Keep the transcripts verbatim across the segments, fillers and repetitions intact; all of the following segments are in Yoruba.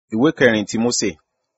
Ìwé kẹrin ti Mósè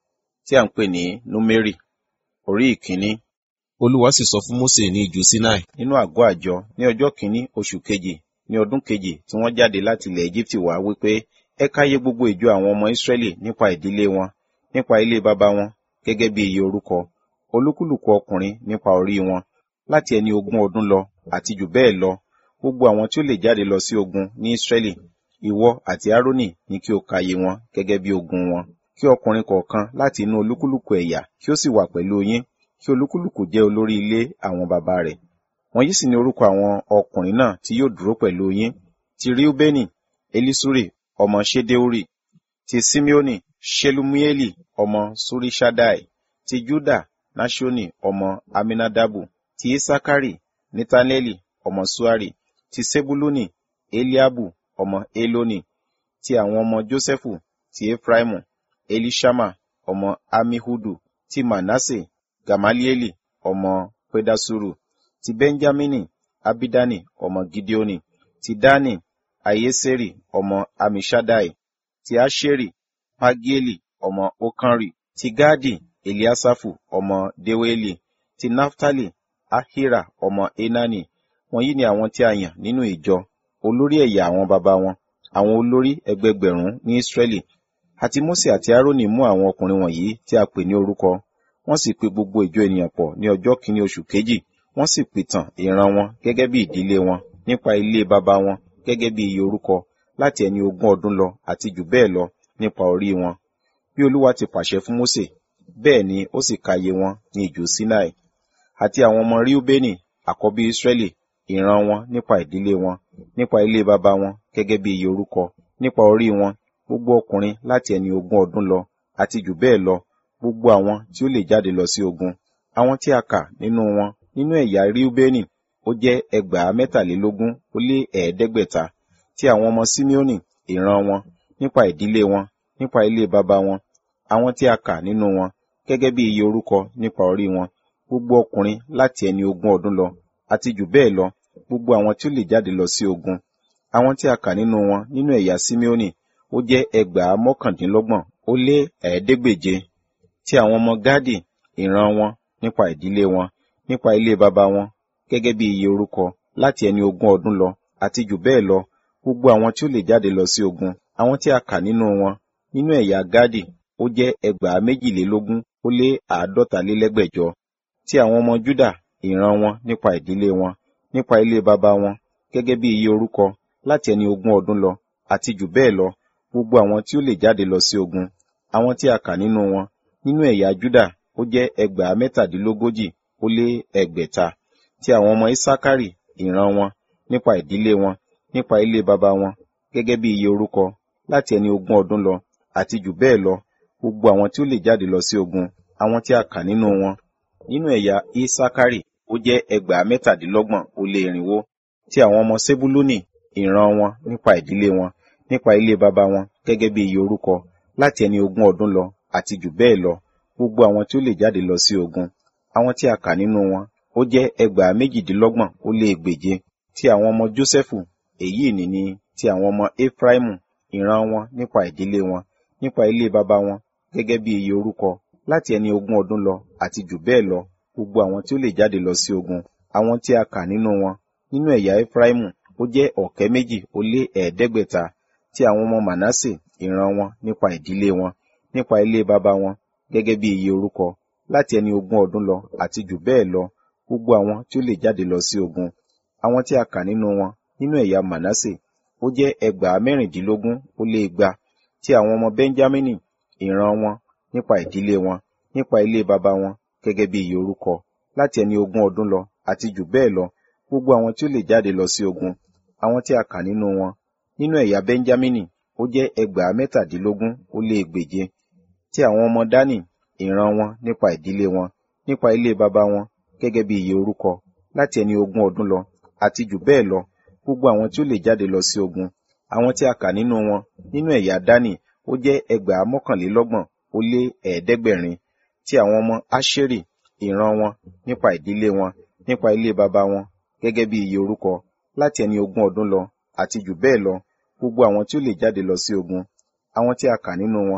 tí à ń pè ní Númérì, orí ìkíní. Olúwa sì sọ fún Mósè ní ijù Sinai. Nínú àgọ́ àjọ ní ọjọ́ kìíní oṣù kejì ní ọdún kejì tí wọ́n jáde láti ilẹ̀ Égíptì wá wípé, ẹ káyé gbogbo ìjọ àwọn ọmọ Ísírẹ́lì nípa ìdílé wọn, nípa ilé baba wọn, gẹ́gẹ́ bí iye orúkọ, olúkúlùkù ọkùnrin nípa orí wọn, láti ẹni ogún ọdún lọ àti jù bẹ́ẹ̀ lọ, gbogbo àwọn tí ó lè jáde lọ sí ogun ní Ísírẹ́lì. Ìwọ àti Árónì ní kí o kàyé wọn gẹ́gẹ́ bí ogun wọn. Kí ọkùnrin kọ̀ọ̀kan láti inú olúkúlùkù ẹ̀yà kí ó sì wà pẹ̀lú yín, kí olúkúlùkù jẹ́ olórí ilé àwọn baba rẹ̀. Wọ̀nyí sì ni orúkọ àwọn ọkùnrin náà tí yóò dúró pẹ̀lú yín: ti Reubeni, Elisuri ọmọ Ṣedeuri; ti Simeoni, Ṣelumieli ọmọ Ṣuriṣaddai; ti Juda, Naṣoni ọmọ Aminadabu; ti Isakari, Netaneli ọmọ Suari; ti Sebuluni, Eliabu ọmọ Eloni; ti àwọn ọmọ Josẹfu ti Efraimu, Elishama ọmọ Amihudu; ti Manase, Gamalieli ọmọ Pedasuru; ti Benjamini, Abidani ọmọ Gideoni; ti Dani, Ayeseri ọmọ Amishadai; ti Asheri, Pagieli ọmọ Okanri; ti Gadi, Eliasafu ọmọ Deweli; ti Naftali, Ahira ọmọ Enani. Wọ̀nyí ni àwọn tí a yàn nínú ìjọ, olórí ẹ̀yà àwọn baba wọn, àwọn olórí ẹgbẹgbẹ̀rún ní Ísírẹ́lì. Àti Mósè àti Árónì mú àwọn ọkùnrin wọ̀nyí tí a pè ní orúkọ, wọ́n sì pe gbogbo ìjọ ènìyàn pọ̀ ní ọjọ́ kìíní oṣù kejì, wọ́n sì pìtàn ìran wọn gẹ́gẹ́ bí ìdílé wọn, nípa ilé baba wọn, gẹ́gẹ́ bí iye orúkọ, láti ẹni ogún ọdún lọ àti jù bẹ́ẹ̀ lọ, nípa orí wọn. Bí Olúwa ti pàṣẹ fún Mósè, bẹ́ẹ̀ ni ó sì kàyé wọn ní ijù Sinai. Àti àwọn ọmọ Reubeni, àkọ́bí Ísírẹ́lì, ìran wọn nípa ìdílé wọn, nípa ilé baba wọn, gẹ́gẹ́ bí iye orúkọ, nípa orí wọn, gbogbo ọkùnrin láti ẹni ogún ọdún lọ àti jù bẹ́ẹ̀ lọ, gbogbo àwọn tí ó lè jáde lọ sí ogun. Àwọn tí a kà nínú wọn nínú ẹ̀yà Reubeni, ó jẹ́ ẹgbàá mẹ́tàlélógún ó lé ẹ̀ẹ́dẹ́gbẹ̀ta. Tí àwọn ọmọ Simeoni, ìran wọn, nípa ìdílé wọn, nípa ilé baba wọn, àwọn tí a kà nínú wọn, gẹ́gẹ́ bí iye orúkọ nípa orí wọn, gbogbo ọkùnrin láti ẹni ogún ọdún lọ àti jù bẹ́ẹ̀ lọ, gbogbo àwọn tí ó lè jáde lọ sí ogun. Àwọn tí a kà nínú wọn nínú ẹ̀yà Simeoni, ó jẹ́ ẹgbàá mọ́kàndínlọ́gbọ̀n ó lé ẹ̀ẹ́dẹ́gbèje. Tí àwọn ọmọ Gadi, ìran wọn, nípa ìdílé wọn, nípa ilé baba wọn, gẹ́gẹ́ bí iye orúkọ, láti ẹni ogún ọdún lọ àti jù bẹ́ẹ̀ lọ, gbogbo àwọn tí ó lè jáde lọ sí ogun. Àwọn tí a kà nínú wọn nínú ẹ̀yà Gadi, ó jẹ́ ẹgbàá méjìlélógún ó lé àádọ́talélẹ́gbẹ̀jọ. Tí àwọn ọmọ Juda, ìran wọn, nípa ìdílé wọn, nípa ilé baba wọn, gẹ́gẹ́ bí iye orúkọ, láti ẹni ogún ọdún lọ àti jù bẹ́ẹ̀ lọ, gbogbo àwọn tí ó lè jáde lọ sí ogun. Àwọn tí a kà nínú wọn nínú ẹ̀yà Juda, ó jẹ́ ẹgbàá mẹ́tàdínlógójì ó lé ẹgbẹ̀ta. Tí àwọn ọmọ Isakari, ìran wọn, nípa ìdílé wọn, nípa ilé baba wọn, gẹ́gẹ́ bí iye orúkọ, láti ẹni ogún ọdún lọ àti jù bẹ́ẹ̀ lọ, gbogbo àwọn tí ó lè jáde lọ sí ogun. Àwọn tí a kà nínú wọn nínú ẹ̀yà Isakari, ó jẹ́ ẹgbàá mẹ́tàdínlọ́gbọ̀n ó lé irinwó. Tí àwọn ọmọ Sebuluni, ìran wọn, nípa ìdílé wọn, nípa ilé baba wọn, gẹ́gẹ́ bí iye orúkọ, láti ẹni ogún ọdún lọ àti jù bẹ́ẹ̀ lọ, gbogbo àwọn tí ó lè jáde lọ sí ogun. Àwọn tí a kà nínú wọn, ó jẹ́ ẹgbàá méjìdínlọ́gbọ̀n ó lé ẹgbèje. Tí àwọn ọmọ Josẹfu, èyí ni ni ti àwọn ọmọ Efraimu, ìran wọn, nípa ìdílé wọn, nípa ilé baba wọn, gẹ́gẹ́ bí iye orúkọ, láti ẹni ogún ọdún lọ àti jù bẹ́ẹ̀ lọ, gbogbo àwọn tí ó lè jáde lọ sí ogun. Àwọn tí a kà nínú wọn nínú ẹ̀yà Efraimu, ó jẹ́ ọ̀kẹ́ méjì ó lé ẹ̀ẹ́dẹ́gbẹ̀ta. Tí àwọn ọmọ Manase, ìran wọn, nípa ìdílé wọn, nípa ilé baba wọn, gẹ́gẹ́ bí iye orúkọ, láti ẹni ogún ọdún lọ àti jù bẹ́ẹ̀ lọ, gbogbo àwọn tí ó lè jáde lọ sí ogun. Àwọn tí a kà nínú wọn nínú ẹ̀yà Manase, ó jẹ́ ẹgbàá mẹ́rìndínlógún ó lé igba. Tí àwọn ọmọ Benjamini, ìran wọn, nípa ìdílé wọn, nípa ilé baba wọn, gẹ́gẹ́ bí iye orúkọ, láti ẹni ogún ọdún lọ àti jù bẹ́ẹ̀ lọ, gbogbo àwọn tí ó lè jáde lọ sí ogun. Àwọn tí a kà nínú wọn nínú ẹ̀yà Benjamini, ó jẹ́ ẹgbàá mẹ́tàdínlógún ó lé ẹgbèje. Tí àwọn ọmọ Dani, ìran wọn, nípa ìdílé wọn, nípa ilé baba wọn, gẹ́gẹ́ bí iye orúkọ, láti ẹni ogún ọdún lọ àti jù bẹ́ẹ̀ lọ, gbogbo àwọn tí ó lè jáde lọ sí ogun. Àwọn tí a kà nínú wọn nínú ẹ̀yà Dani, ó jẹ́ ẹgbàá mọ́kànlélọ́gbọ̀n ó lé ẹ̀ẹ́dẹ́gbẹ̀rin. Tí àwọn ọmọ Asheri, ìran wọn, nípa ìdílé wọn, nípa ilé baba wọn, gẹ́gẹ́ bí iye orúkọ, láti ẹni ogún ọdún lọ àti jù bẹ́ẹ̀ lọ, gbogbo àwọn tí ó lè jáde lọ sí ogun. Àwọn tí a kà nínú wọn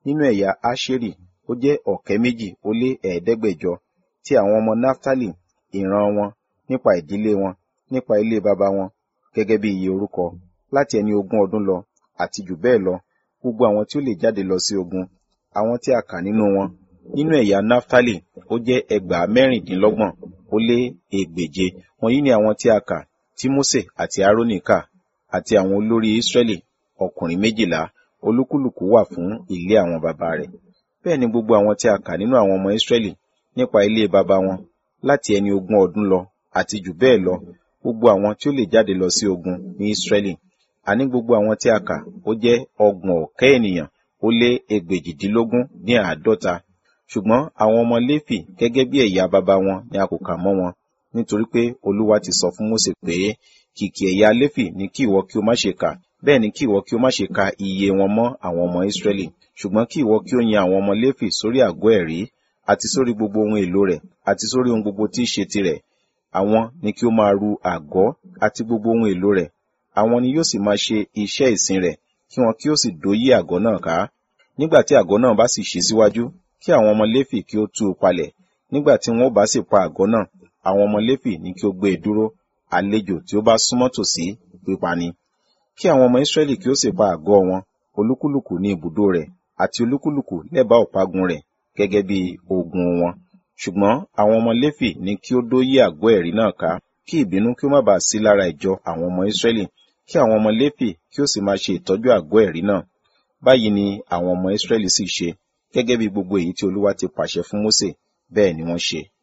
Nínú ẹ̀yà Aṣeri, ó jẹ́ ọ̀kẹ́ méjì ó lé ẹ̀ẹ́dẹ́gbẹ̀jọ. Ti àwọn ọmọ Naftali, ìran wọn, nípa ìdílé wọn, nípa ilé baba wọn, gẹ́gẹ́ bí iye orúkọ, láti ẹni ogún ọdún lọ, àti jù bẹ́ẹ̀ lọ, gbogbo àwọn tí ó lè jáde lọ sí ogun, àwọn tí a kà nínú wọn. Nínú ẹ̀yà Naftali, ó jẹ́ ẹgbàá mẹ́rìndínlọ́gbọ̀n ó lé ẹgbèje. Wọ̀nyí ni àwọn tí a kà, tí Mósè àti Árónì kà, àti àwọn olórí Israẹli, ọkùnrin méjìlá, olúkúlùkù wà fún ilé àwọn baba rẹ̀. Bẹ́ẹ̀ ni gbogbo àwọn tí a kà nínú àwọn ọmọ Israẹli, nípa ilé baba wọn, láti ẹni ogún ọdún lọ, àti jù bẹ́ẹ̀ lọ, gbogbo àwọn tí ó lè jáde lọ sí ogun ní Israẹli. Àní gbogbo àwọn tí a kà, ó jẹ́ ọgbọ̀n ọ̀kẹ́ ènìyàn ó lé ẹgbèjìdínlógún ní àádọ́ta. Ṣùgbọ́n àwọn ọmọ Léfì gẹ́gẹ́ bí ẹ̀yà baba wọn ni a kò kà mọ́ wọn, nítorí pé Olúwa ti sọ fún Mósè pé, kìkì ẹ̀yà Léfì ni kí ìwọ kí o má ṣe kà, bẹ́ẹ̀ ni kí ìwọ kí o má ṣe ka iye wọn mọ́ àwọn ọmọ Israẹli. Ṣùgbọ́n kí ìwọ kí o yan àwọn ọmọ Léfì sórí àgọ́ ẹ̀rí, àti sórí gbogbo ohun èlò rẹ̀, àti sórí ohun gbogbo tí í ṣe tirẹ̀. Àwọn ni kí ó máa ru àgọ́ àti gbogbo ohun èlò rẹ̀. Àwọn ni yóò sì máa ṣe iṣẹ́ ìsìn rẹ̀, kí wọn kí ó sì dóyè àgọ́ náà ká. Nígbà tí àgọ́ náà bá sì ṣí síwájú, kí àwọn ọmọ Léfì kí ó tú u palẹ̀. Nígbà tí wọn ó bá sì pa àgọ́ náà, àwọn ọmọ Léfì ni kí ó gbé e dúró. Àlejò tí ó bá súnmọ́ tòsí, pípa ni. Kí àwọn ọmọ Israẹli kí ó sì pa àgọ́ wọn, olúkúlùkù ní ibùdó rẹ̀, àti olúkúlùkù lẹ́bàá ọ̀págun rẹ̀, gẹ́gẹ́ bí ogun wọn. Ṣùgbọ́n àwọn ọmọ Léfì ní kí ó dóyè àgọ́ ẹ̀rí náà ká, kí ìbínú kí ó má bàa sí lára ìjọ àwọn ọmọ Israẹli, kí àwọn ọmọ Léfì kí ó sì máa ṣe ìtọ́jú àgọ́ ẹ̀rí náà. Báyìí ni àwọn ọmọ Israẹli sì ṣe, gẹ́gẹ́ bí gbogbo èyí tí Olúwa ti pàṣẹ fún Mósè, bẹ́ẹ̀ ni wọ́n ṣe.